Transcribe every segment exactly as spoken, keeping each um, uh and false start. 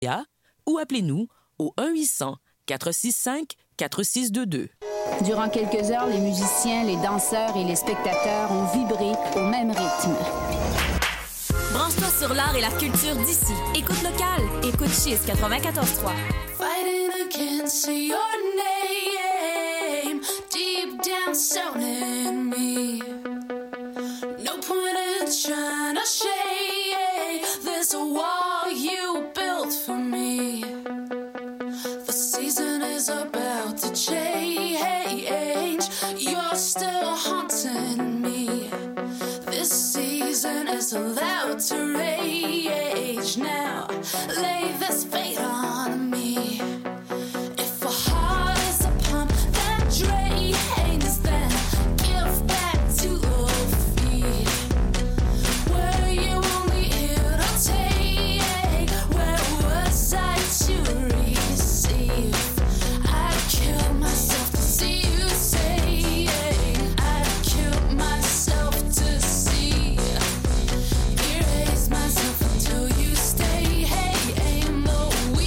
ou appelez-nous au un huit cents, quatre six cinq, quatre six deux deux. Durant quelques heures, les musiciens, les danseurs et les spectateurs ont vibré au même rythme. Branche-toi sur l'art et la culture d'ici. Écoute local. Écoute Chiz quatre-vingt-quatorze trois. Fighting against your name, deep down sounding me. No point in trying to shake this wall you built for me. The season is about to change. You're still haunting me. This season is allowed to rage. Now lay this fate on me. If a heart is a pump that drains, then give back to the feet. Were you only here to take? Where was I to receive? I'd kill myself to see you say. I'd kill myself to see. Erase myself until you stay. Hey, ain't no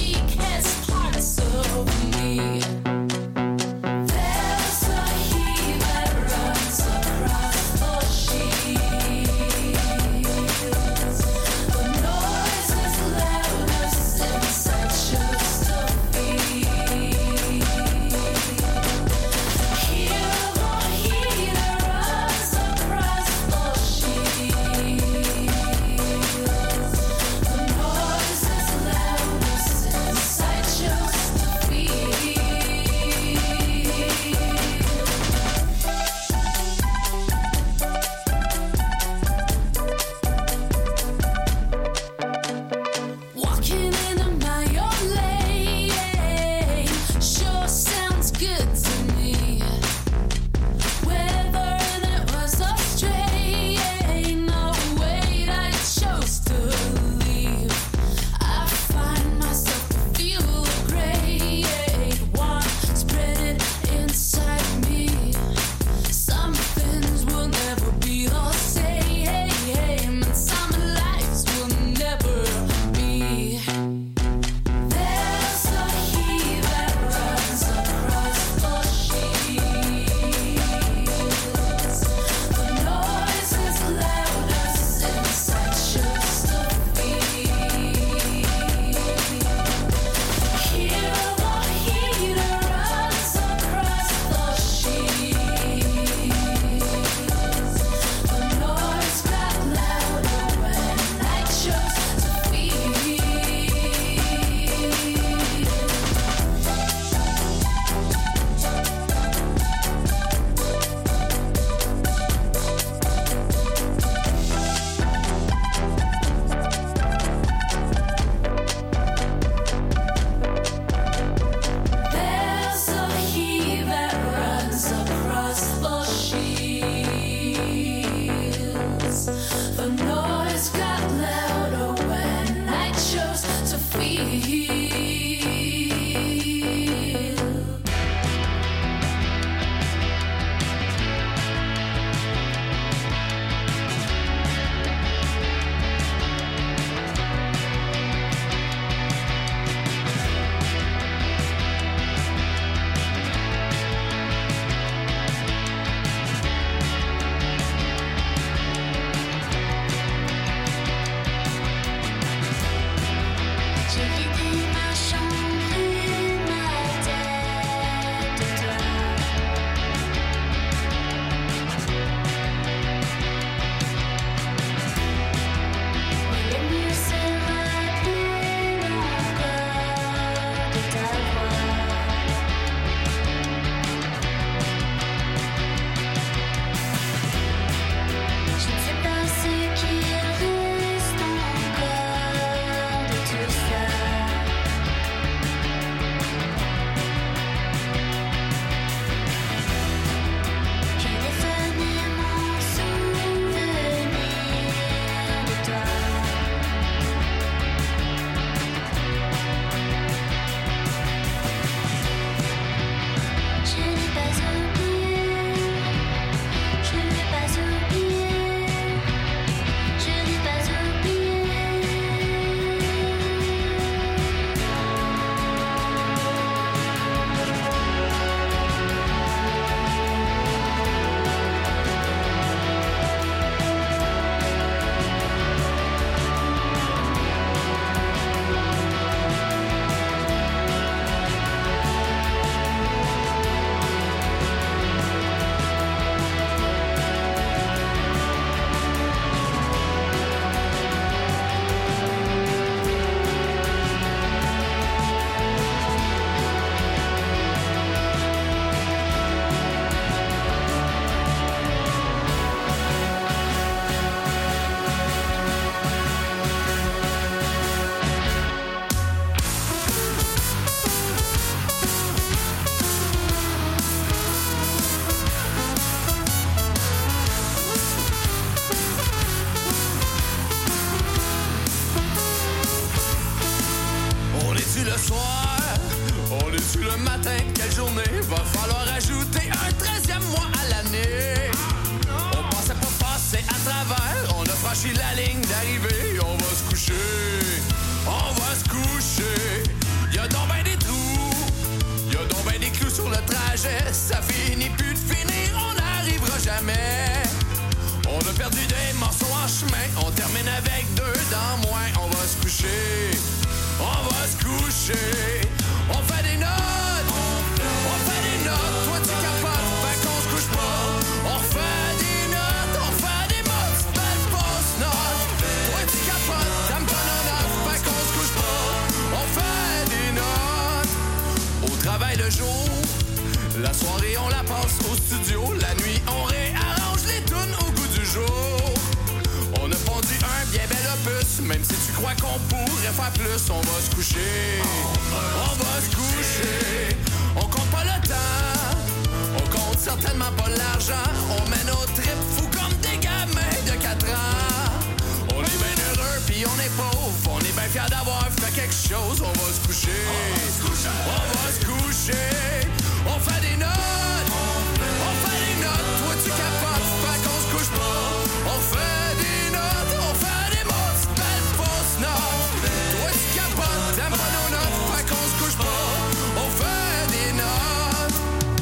rendu le soir. On est sur le matin, quelle journée? Va falloir ajouter un treizième mois à l'année. On pensait pas passer à travers. On a franchi la ligne d'arrivée. On va se coucher, on va se coucher. Y'a donc ben des trous, y'a donc ben des clous sur le trajet. Ça finit plus de finir, on n'arrivera jamais. On a perdu des morceaux en chemin. On termine avec deux dans moins. On va se coucher, on va se coucher. On fait des notes, on fait des notes. Toi tu capotes, fait qu'on se couche pas. On refait des notes, on fait des mots. Belle fausse note. Toi tu capotes, t'aimes pas nos notes, fait qu'on se couche pas. On fait des notes. Au travail le jour, la soirée on la passe au studio. La nuit on réarrange les tunes au goût du jour. On a pondu un bien bel opus. Même si tu crois qu'on pourrait faire plus, on va se coucher, on va se coucher. On compte pas le temps, on compte certainement pas l'argent. On met nos tripes fous comme des gamins de quatre ans. On est bien heureux pis on est pauvre. On est bien fiers d'avoir fait quelque chose. On va se coucher, on va se coucher. On fait des notes, on fait des notes. Toi tu capotes, fait qu'on se couche pas. On fait des notes, on fait des mots. Belle fausse note. Toi tu capotes, t'aimes pas nos notes, fait qu'on se couche pas. On fait des notes.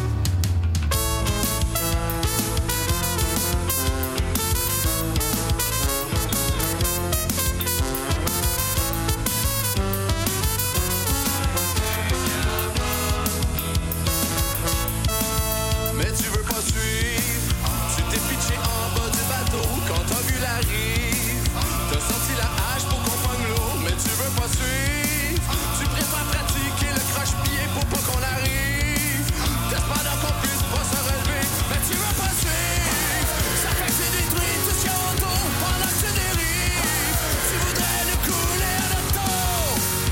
Mais tu veux pas suivre, tu t'es pitché en bas du bateau quand t'as vu la rive. T'as sorti la hache pour qu'on pogne l'eau, mais tu veux pas suivre. Tu préfères pratiquer le croche-pied pour pas qu'on arrive. T'espères donc qu'on puisse pas se relever, mais tu veux pas suivre. Ça fait que tu détruis tout ce qu'il y a autour pendant que tu dérives. Tu voudrais nous couler à notre tour.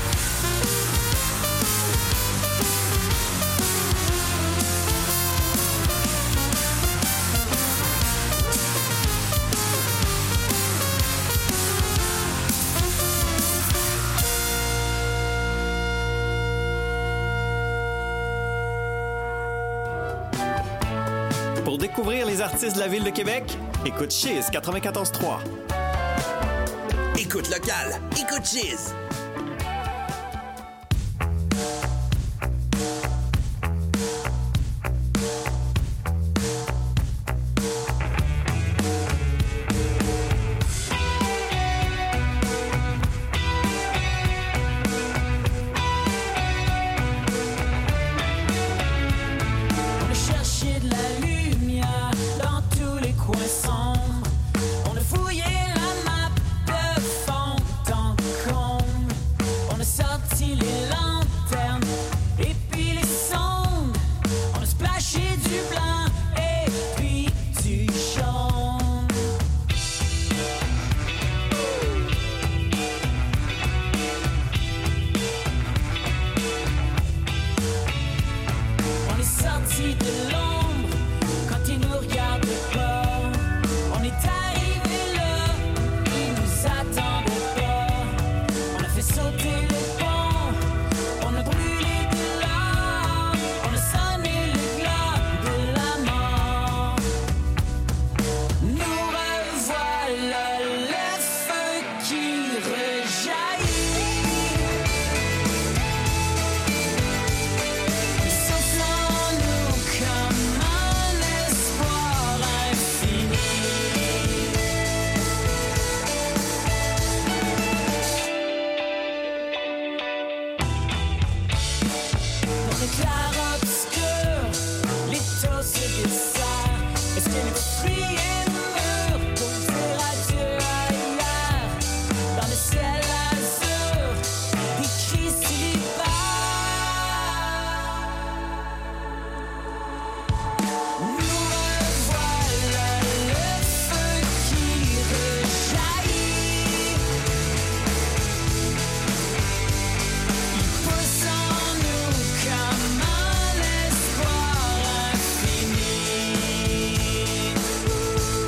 Pour découvrir les artistes de la ville de Québec, écoute Chiz quatre-vingt-quatorze trois. Écoute local, écoute Chiz. On a cherché de la lumière dans tous les coins sombres. On a fouillé la map de fond en comble. On a sorti les lanternes et puis les sondes. On a splashé du blanc et puis du jaune. On est sorti de l'ombre quand ils nous regardent pas. On est arrivé là, ils nous attendaient pas. On a fait sauter le pont, on a brûlé de l'or. On a sonné le glas de la mort. Nous revoilà, le feu qui rejaillit. Il souffle en nous comme un espoir infini. Dans le clair-obscur, l'étau se dessert. Est-ce qu'il nous prie et mûr pour dire adieu à hier? Dans le ciel azur, des cris s'y libèrent. Nous revoilà, le feu qui rejaillit. Il pousse en nous comme un espoir infini.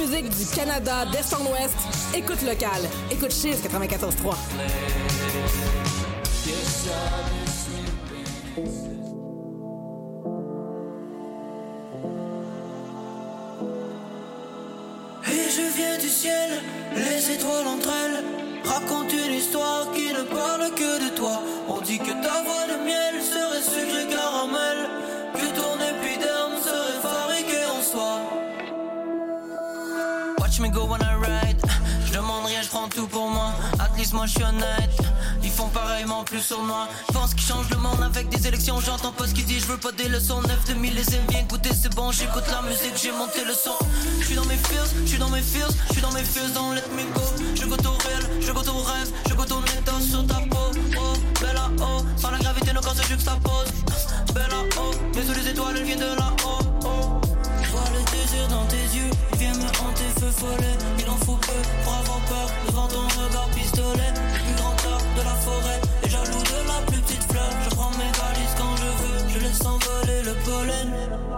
musique du Canada, d'Est en Ouest, écoute local. Écoute Chiz quatre-vingt-quatorze trois. Et je viens du ciel, les étoiles entre elles racontent une histoire qui ne parle que de toi. On dit que ta voix de miel serait sucré caramel, que ton épiderme serait fabriqué en soi. Watch me go when I ride, je demande rien, je prends tout pour moi. At least moi je suis honnête, ils font pareillement plus sur moi. Je pense qu'ils changent le monde avec des élections, j'entends pas ce qu'ils disent, je veux pas des leçons. Neuf de millésime, viens écouter, c'est bon, j'écoute la musique, j'ai monté le son. Je suis dans mes feels, je suis dans mes feels, je suis dans mes feels, don't let me go. Je goûte au réel, je goûte au rêve, je goûte au état sur ta peau. Oh, bella oh, sans la gravité nos corps se juxtaposent. Bella oh, mais sous les étoiles, elle vient de là-haut. Oh, je vois le désir dans tes yeux, il vient me hanter, feu follet. Il en faut peu pour avoir peur devant ton regard pistolet. Le plus grand arbre de la forêt, et jaloux de la plus petite fleur. Je prends mes valises quand je veux, je laisse s'envoler le pollen.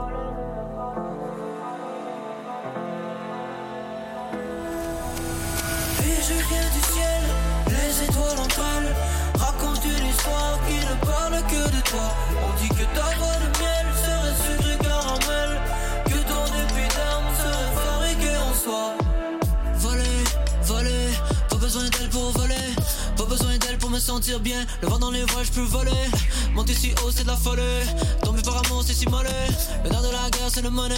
Et je viens du ciel, les étoiles entre elles racontent une histoire qui ne parle que de toi. On dit que ta voix de miel serait sucré caramel, que ton épiderme serait fabriqué en soi. Voler, voler, pas besoin d'elle pour voler, pas besoin d'elle pour me sentir bien. Le vent dans les voiles, je peux voler. Monter si haut, c'est de la folie. Tomber par amour, c'est si mollet. Le nerf de la guerre, c'est le money.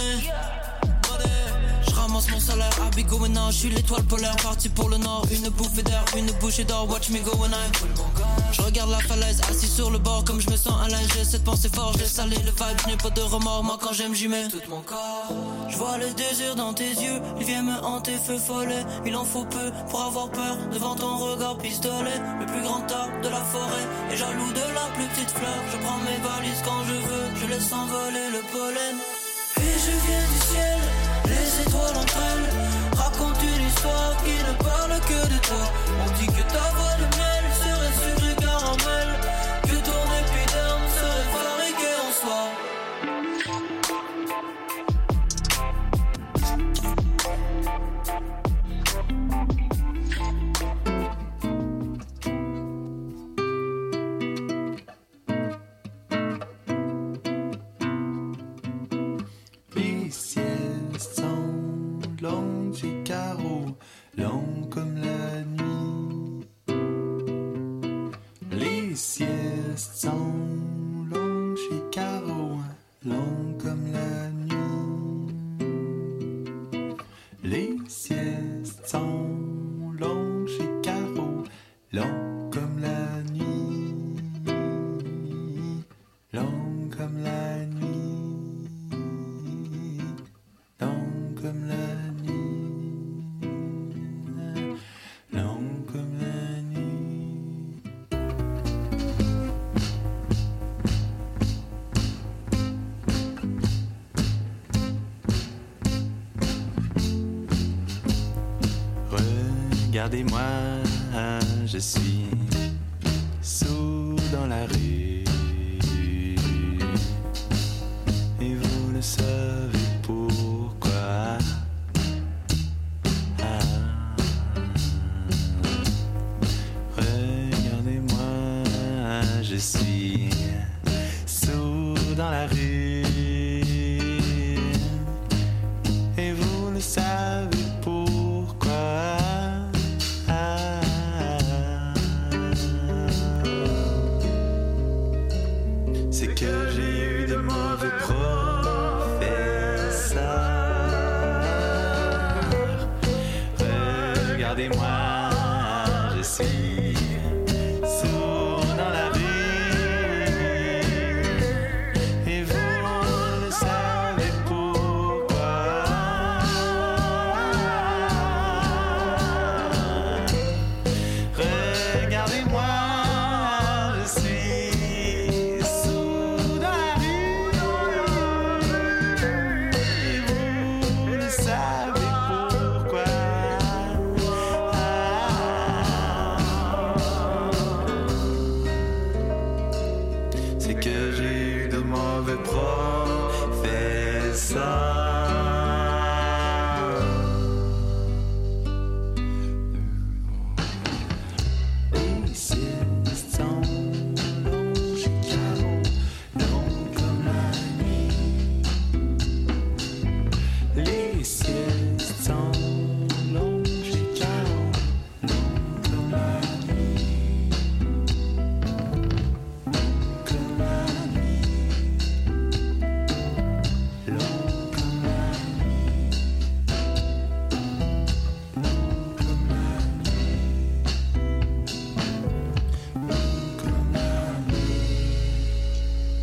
Je ramasse mon salaire, I be going now. Je suis l'étoile polaire, parti pour le nord. Une bouffée d'air, une bouchée d'or. Watch me go when I. Je regarde la falaise, assis sur le bord. Comme je me sens à l'aise, j'ai cette pensée forte. J'ai salé le vibe, je n'ai pas de remords. Moi quand j'aime, j'y mets tout mon corps. Je vois le désir dans tes yeux, il vient me hanter, feu follet. Il en faut peu pour avoir peur devant ton regard pistolet. Le plus grand arbre de la forêt, et jaloux de la plus petite fleur. Je prends mes valises quand je veux, je laisse s'envoler le pollen. Et je viens du ciel, les étoiles entre elles racontent une histoire qui ne parle que de toi. On dit que ta voix de miel serait sucré caramel, que ton épiderme serait fabriqué en soi. Les siestes sont longues chez Caro, longues comme la nuit. Les siestes sont longues chez Caro, longues comme la nuit. Les siestes sont longues chez Caro, longues comme la nuit. Longues comme la nuit. Long comme la nuit, long comme la nuit. Regardez-moi, je suis sourd dans la rue, et vous le savez pourquoi. Ah. Regardez-moi, je suis sourd dans la rue, et vous le savez pourquoi. Ah. C'est que j'ai eu de mauvais professeurs. Regardez-moi, je suis sourd dans la rue, et vous le savez pourquoi. Regardez-moi, je suis sourd dans la rue, et vous le savez pourquoi. C'est que j'ai eu de mauvais professeurs.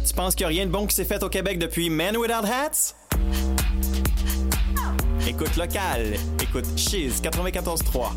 Tu penses qu'il n'y a rien de bon qui s'est fait au Québec depuis Men Without Hats? Écoute local. Écoute Chiz quatre-vingt-quatorze trois.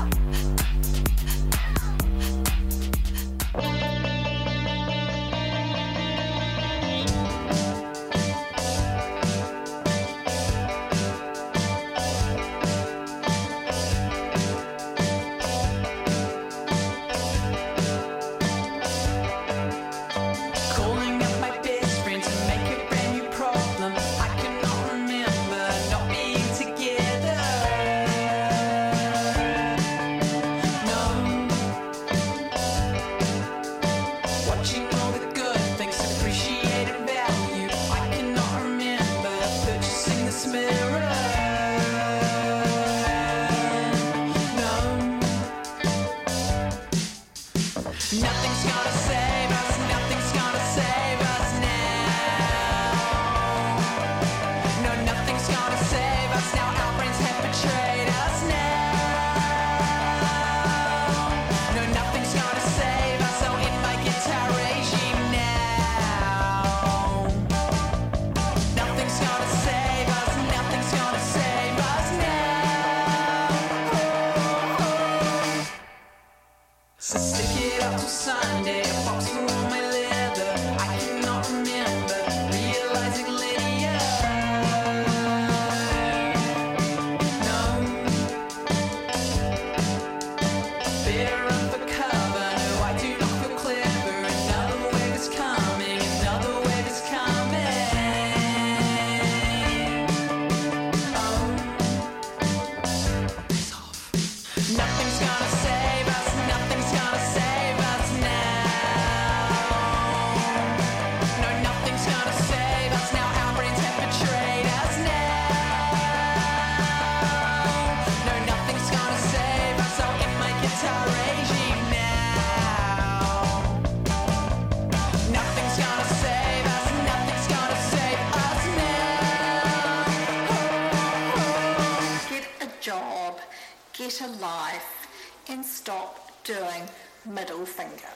Get a life and stop doing middle finger.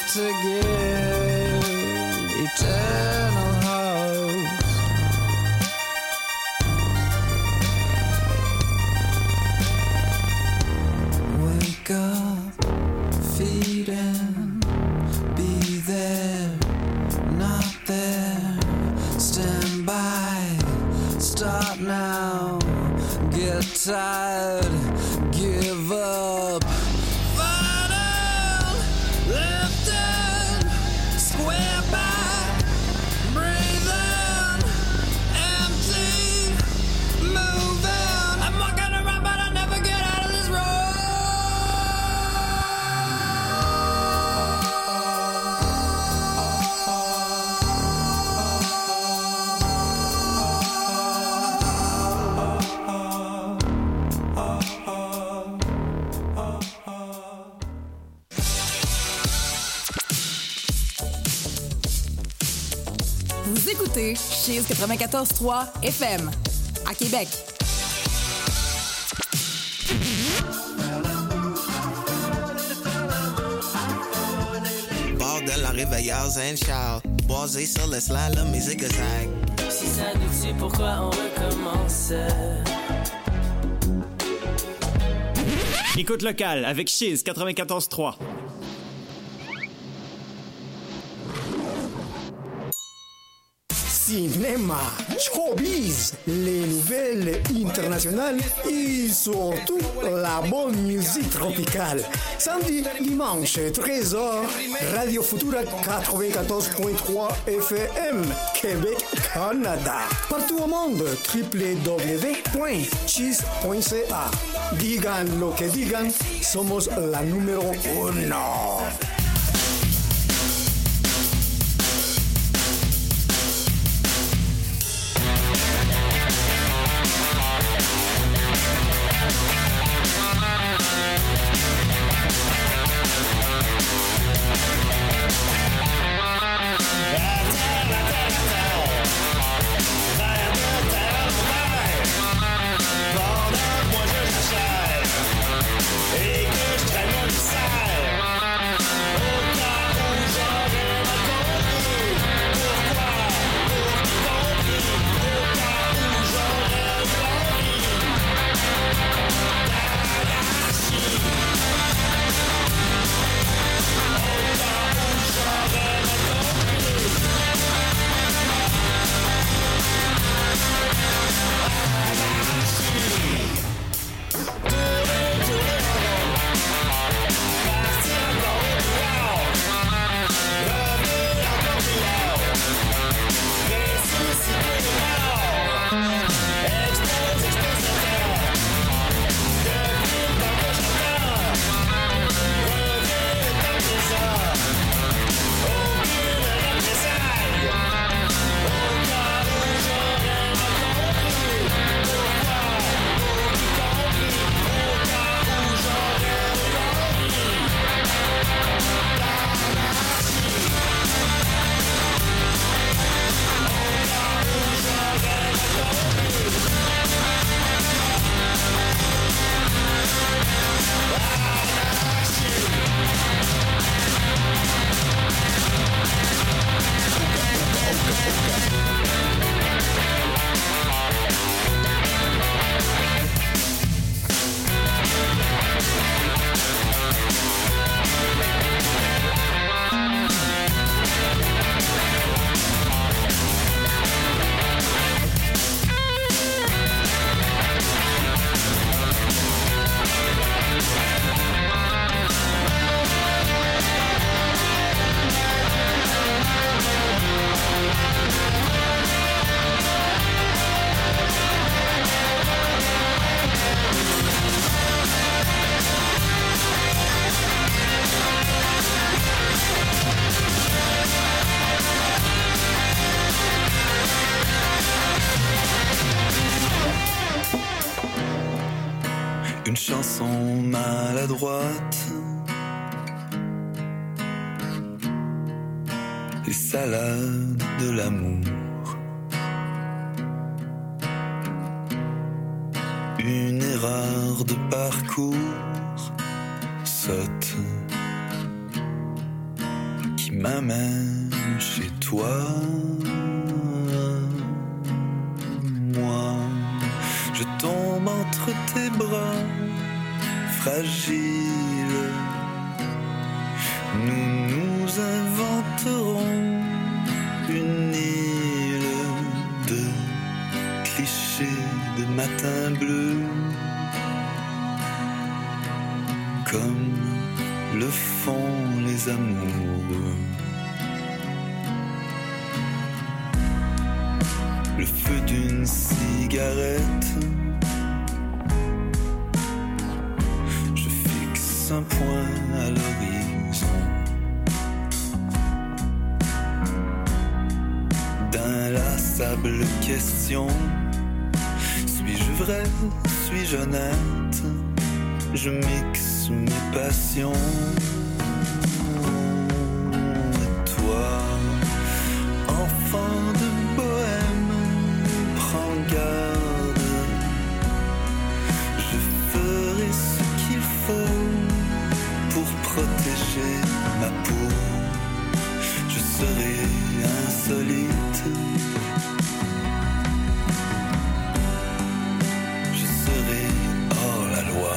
to give eternal hope. Wake up, feeding, be there, not there, stand by, start now, get tired, give up. Final, lifted, square back, breathing, empty, moving. I'm walking around but I never get out of this road. Vous écoutez Cheese quatre-vingt-quatorze trois F M à Québec. Bordel en réveilleur zen Charles. Boisé sur le slide, la musique zag. Si ça nous tue, pourquoi on recommence? Écoute locale avec Cheese quatre-vingt-quatorze trois. Cinéma, showbiz, les nouvelles internationales et surtout la bonne musique tropicale. Samedi, dimanche, treize heures, Radio Futura quatre-vingt-quatorze point trois F M, Québec, Canada. Partout au monde, w w w point cheese point c a. Digan lo que digan, somos la número uno. Et que je traîne mon sale. une chanson maladroite, les salades de l'amour, une erreur de parcours sotte, m'amène chez toi. Moi, je tombe entre tes bras fragiles. Nous nous inventerons une île de clichés de matin bleu, comme le font les amoureux. Le feu d'une cigarette, je fixe un point à l'horizon. D'inlassables questions, suis-je vrai, suis-je honnête? Je mixe mes passions. Et toi, enfant de bohème, prends garde. Je ferai ce qu'il faut pour protéger ma peau. Je serai insolite. Je serai hors la loi.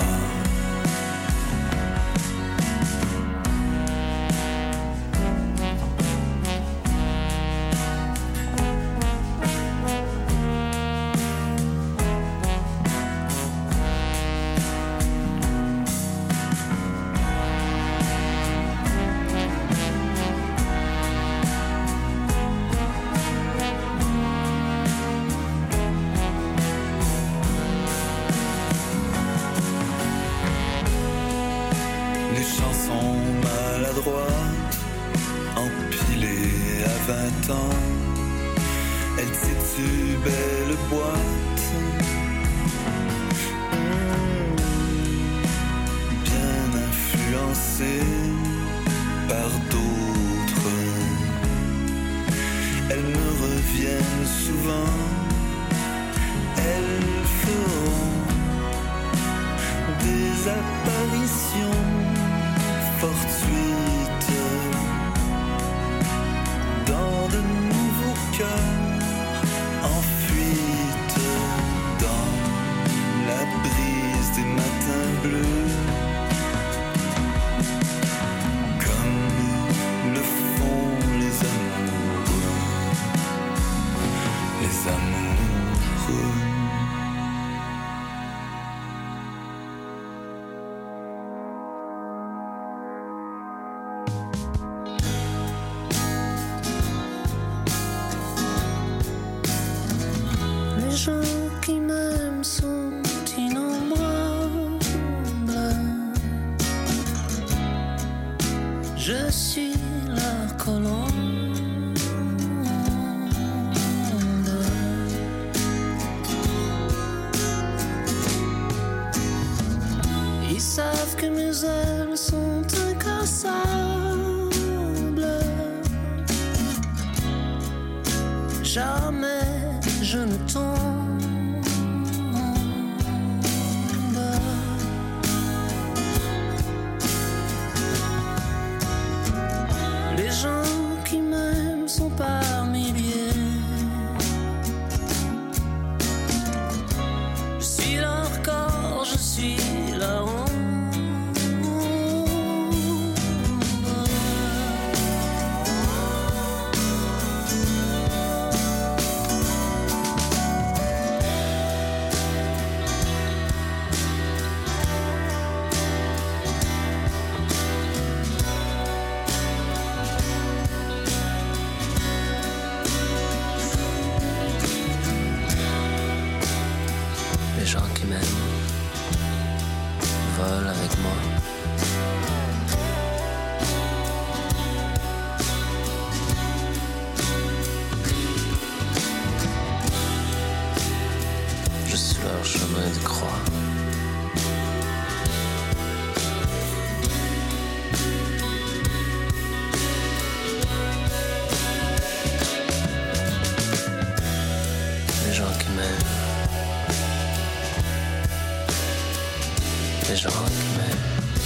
Les gens qui m'aiment.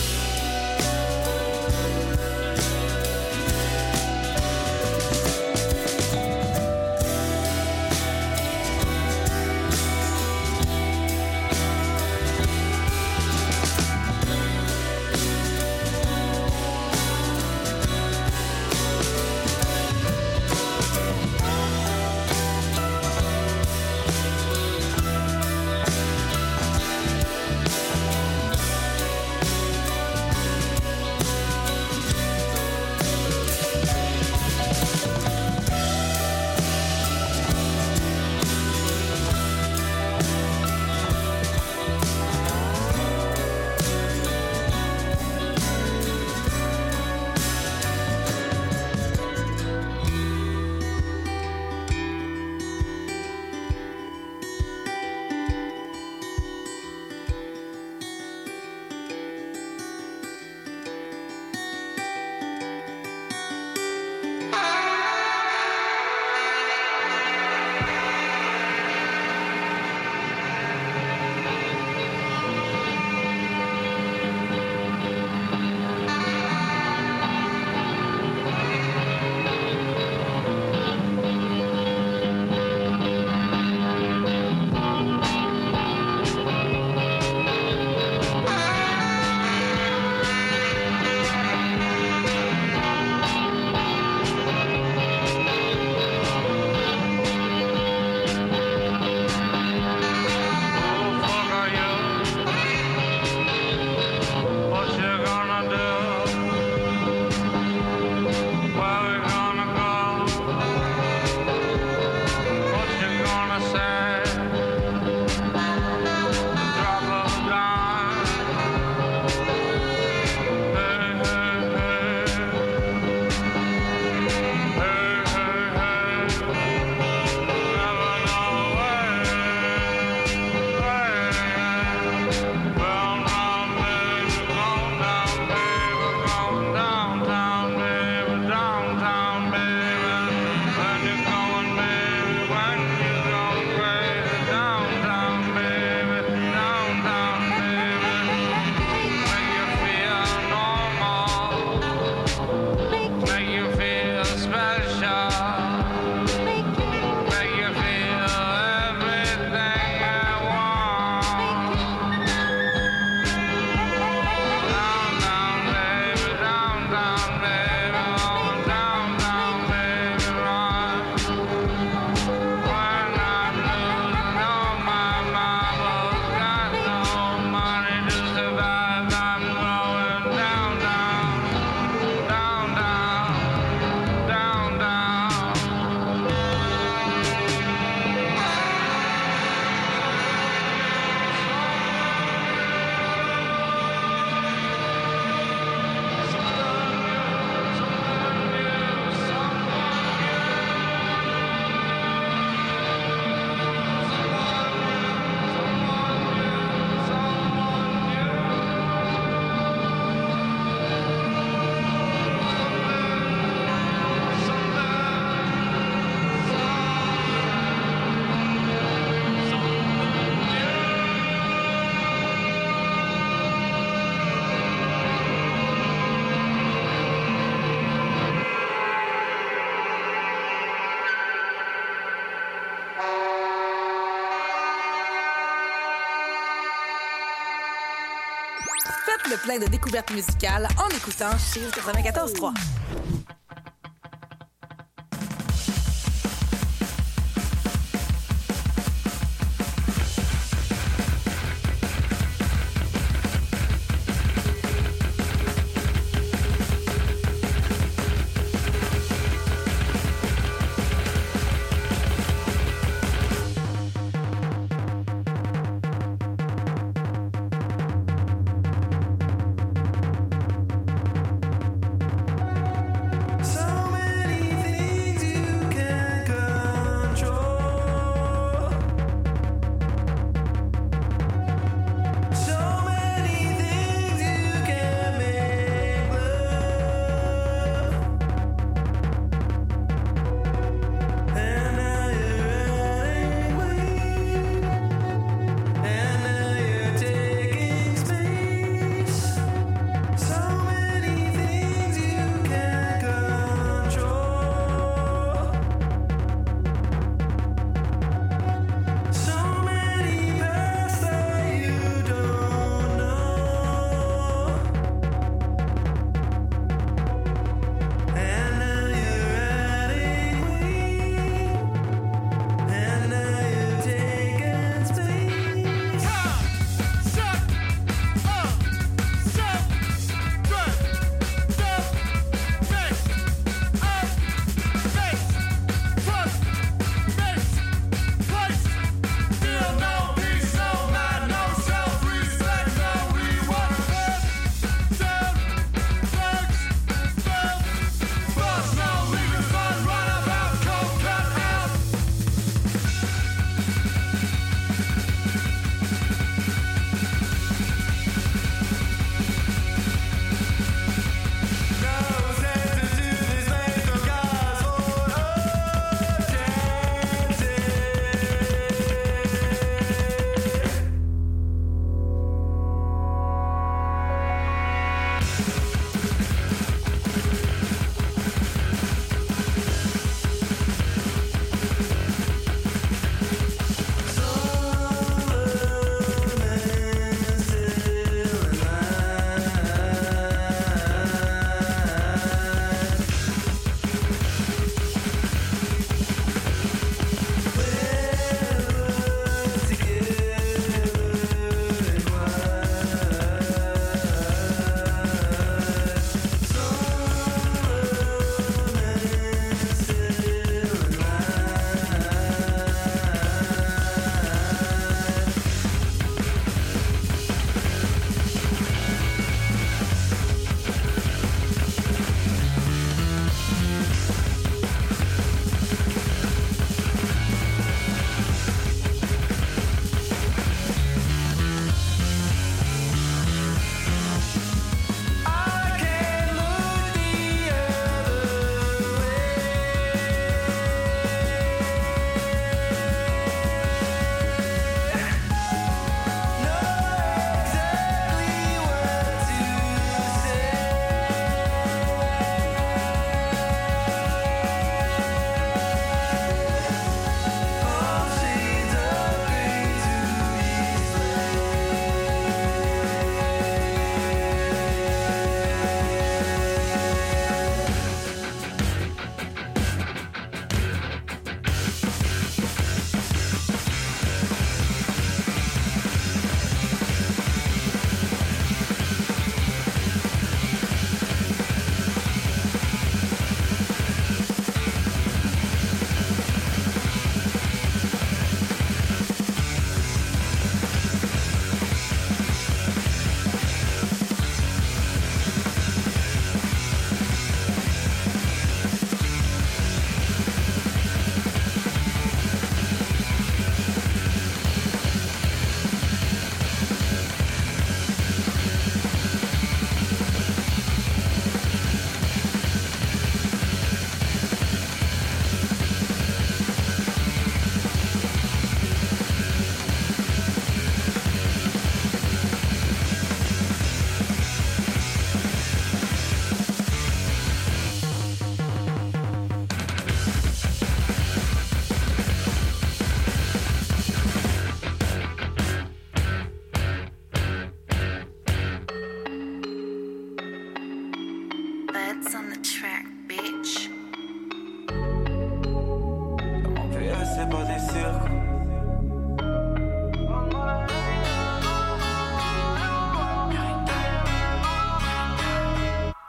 rythme plein de découvertes musicales en écoutant Cheese quatre-vingt-quatorze trois.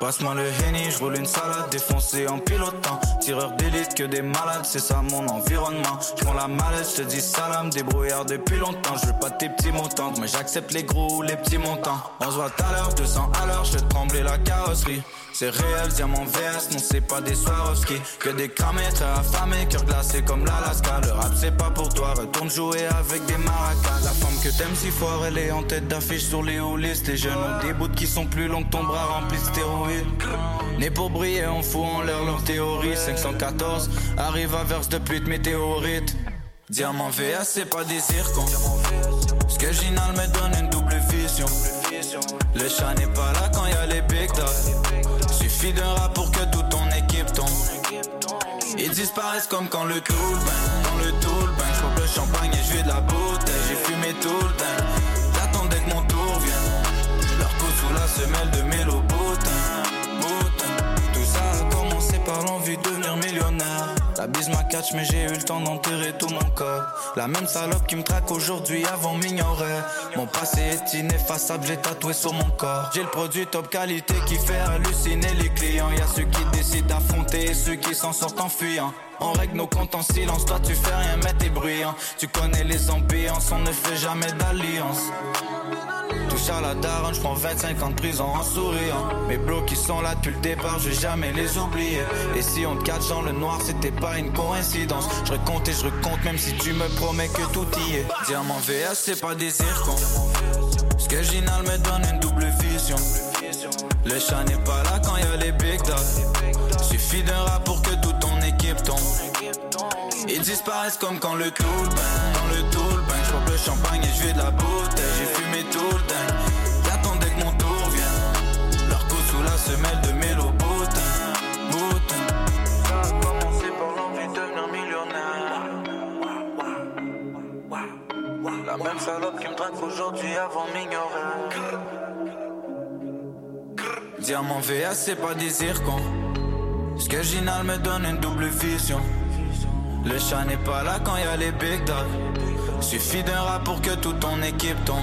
passe-moi le Henny, je roule une salade défoncée en pilotant. Tireur d'élite que des malades, c'est ça mon environnement. Je prends la mallette, je te dis salam, débrouillard depuis longtemps. Je veux pas tes petits montants, mais j'accepte les gros ou les petits montants. On se voit tout à l'heure, deux cents à l'heure, je fais trembler la carrosserie. C'est réel, diamant V S, non c'est pas des Swarovski. Que des cramés, très affamés, cœur glacé comme l'Alaska. Le rap c'est pas pour toi, retourne jouer avec des maracas. La femme que t'aimes si fort, elle est en tête d'affiche sur les hauts listes. Les jeunes ont des bouts qui sont plus longs que ton bras rempli de stéroïdes. Né pour briller, on fout en l'air leur théorie. Cinq cent quatorze, arrive à verse de pluie de météorites. Diamant V S c'est pas des zircons. Ce que Ginal me donne une double vision. Le chat n'est pas là quand y'a les big dogs. Suffit d'un rap pour que toute ton équipe tombe. Ils disparaissent comme quand le tool bang. Quand le tool bang, j'pompe le champagne et j'vide de la bouteille. J'ai fumé tout le temps. J'attendais que mon tour vienne. Leur coup sous la semelle de mélo boutin, boutin. Tout ça a commencé par l'envie de devenir millionnaire. La bise m'a catch mais j'ai eu le temps d'enterrer tout mon corps. La même salope qui me traque aujourd'hui avant m'ignorait. Mon passé est ineffaçable, j'ai tatoué sur mon corps. J'ai le produit top qualité qui fait halluciner les clients. Y'a ceux qui décident d'affronter et ceux qui s'en sortent en fuyant. On règle nos comptes en silence, toi tu fais rien mais t'es bruyant. Tu connais les ambiances, on ne fait jamais d'alliance. Touche à la daronne, j'prends vingt-cinq ans de prison en souriant. Mes blocs qui sont là depuis le départ, je vais jamais les oublier. Et si on te catch dans le noir, c'était pas une coïncidence. Je recompte et je recompte même si tu me promets que tout y est. Diamant V S c'est pas des zircons. Ce que Ginal me donne une double vision. Le chat n'est pas là quand y'a les big dogs. Suffit d'un rap pour que toute ton équipe tombe. Ils disparaissent comme quand le tool bang. Quand le tool bang, j'pompe le champagne et j'vide de la bouteille. J'ai fumé tout le temps. J'attendais que mon tour vienne. Leur coup sous la semelle de mélo boutin, boutin. Ça a commencé par l'envie de devenir millionnaire. La même salope qui me drague aujourd'hui avant m'ignorer. Diamant V S c'est pas des zircons. Ce que Ginal me donne une double vision. Le chat n'est pas là quand y'a les big dogs. Suffit d'un rap pour que toute ton équipe tombe.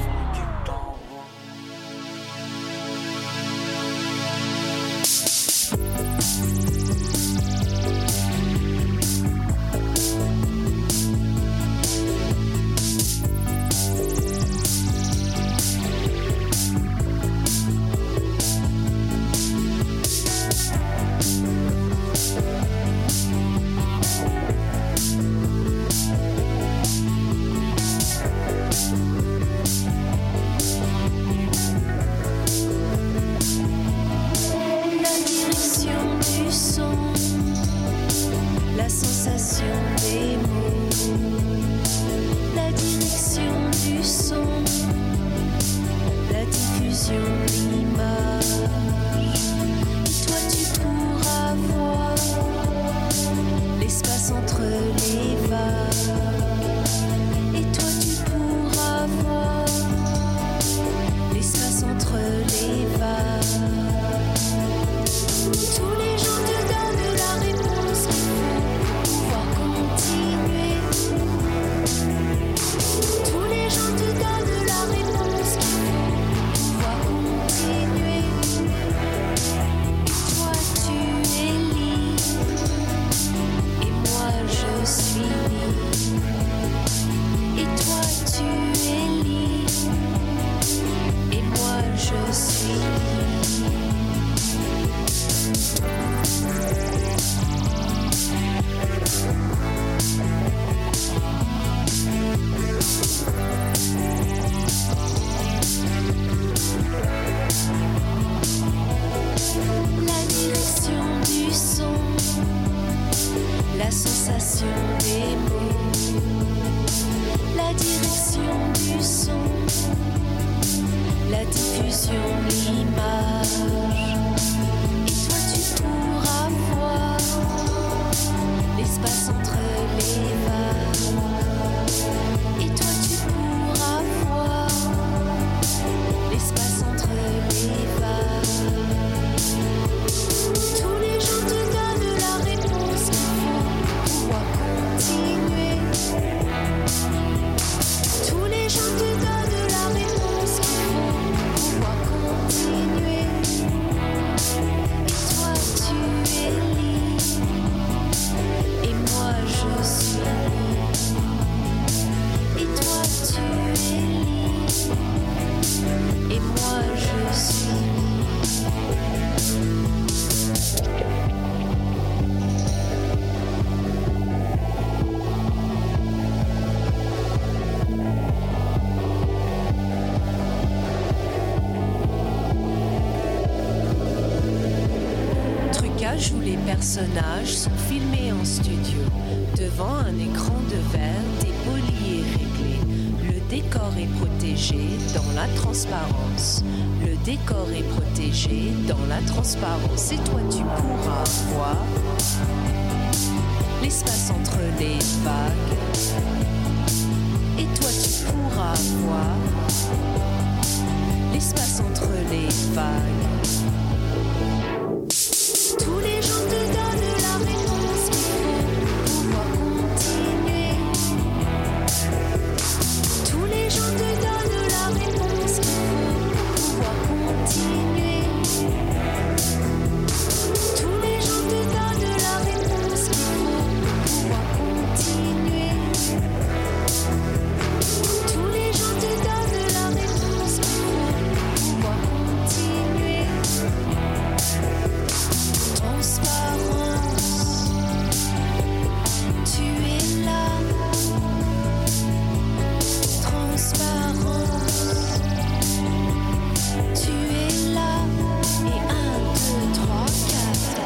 Tous les gens te donnent la réponse qu'il faut pouvoir continuer. personnages sont filmés en studio, devant un écran de verre dépoli et réglé. Le décor est protégé dans la transparence. Le décor est protégé dans la transparence. Et toi, tu pourras voir l'espace entre les vagues. Et toi, tu pourras voir l'espace entre les vagues. Tous les gens te donnent la réponse qu'il faut pour pouvoir continuer. Tous les gens te donnent la réponse qu'il faut pour pouvoir continuer. Tous les gens te donnent la réponse qu'il faut pour pouvoir continuer. Tous les gens te donnent la réponse qu'il faut pour pouvoir continuer. Transparence, tu es là. Transparence, tu es là. Et un, deux, trois, quatre.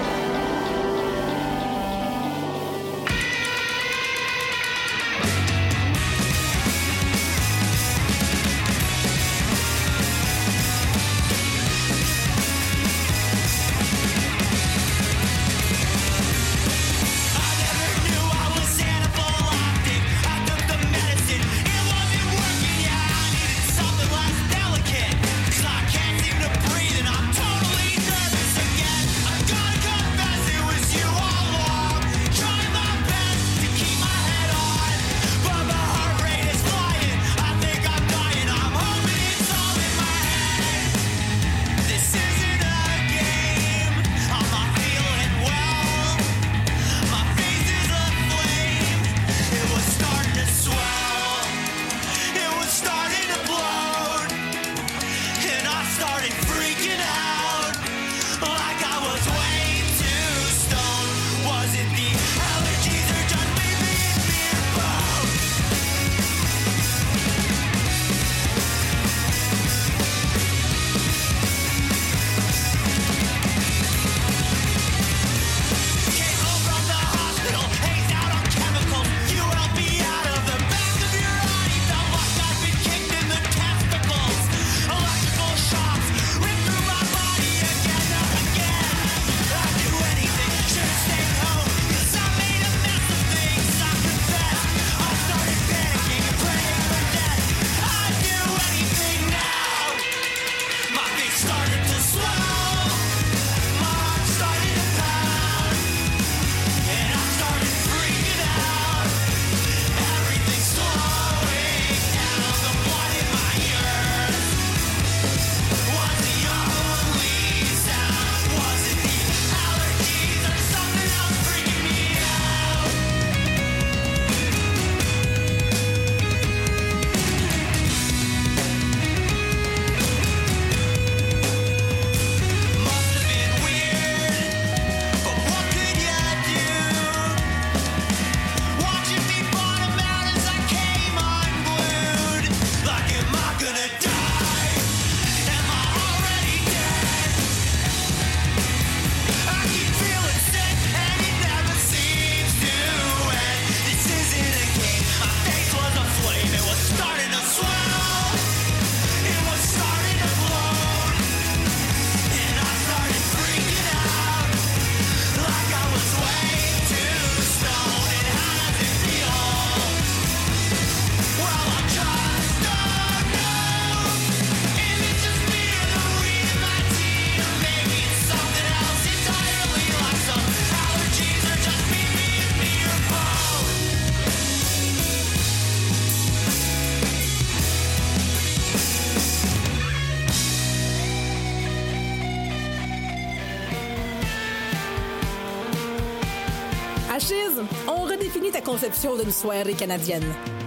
Chiz, on redéfinit ta conception d'une soirée canadienne.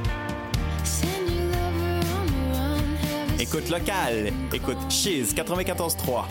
Écoute locale. Écoute Chiz quatre-vingt-quatorze trois.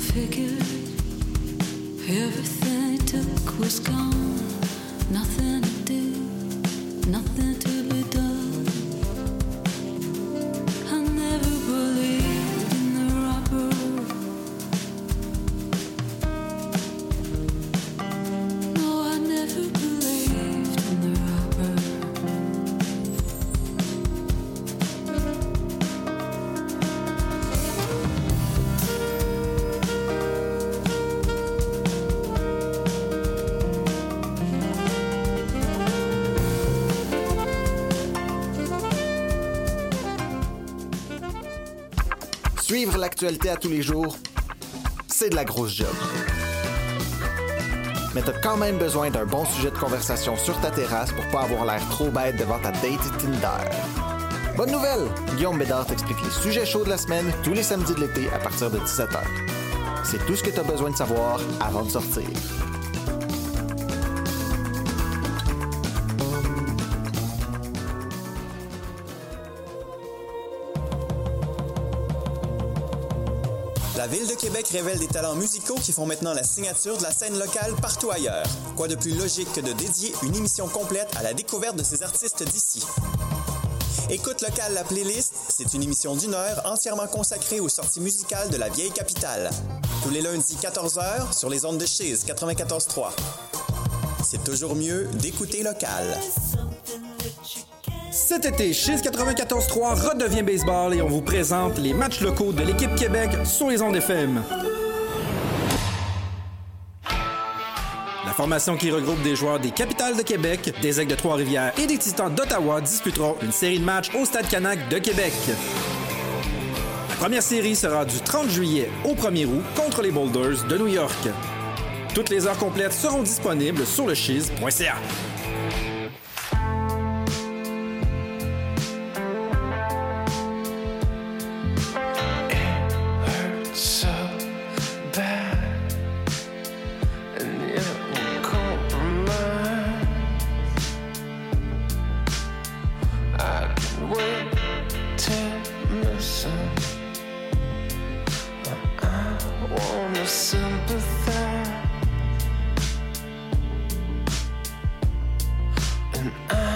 figured everything it took was gone. Nothing to do, nothing to be done. I never believed in the robber. No, I never believed in the robber. Suivre l'actualité à tous les jours, c'est de la grosse job. Mais t'as quand même besoin d'un bon sujet de conversation sur ta terrasse pour pas avoir l'air trop bête devant ta date Tinder. Bonne nouvelle! Guillaume Bédard t'explique les sujets chauds de la semaine tous les samedis de l'été à partir de dix-sept heures. C'est tout ce que t'as besoin de savoir avant de sortir. La Ville de Québec révèle des talents musicaux qui font maintenant la signature de la scène locale partout ailleurs. Quoi de plus logique que de dédier une émission complète à la découverte de ces artistes d'ici? Écoute Local, la playlist, c'est une émission d'une heure entièrement consacrée aux sorties musicales de la vieille capitale. Tous les lundis quatorze heures sur les ondes de Chiz quatre-vingt-quatorze trois. C'est toujours mieux d'écouter Local. Cet été, Chiz quatre-vingt-quatorze trois redevient baseball et on vous présente les matchs locaux de l'équipe Québec sur les ondes F M. La formation qui regroupe des joueurs des Capitales de Québec, des Aigles de Trois-Rivières et des Titans d'Ottawa disputera une série de matchs au Stade Canac de Québec. La première série sera du trente juillet au premier août contre les Boulders de New York. Toutes les heures complètes seront disponibles sur le chiz point c a. I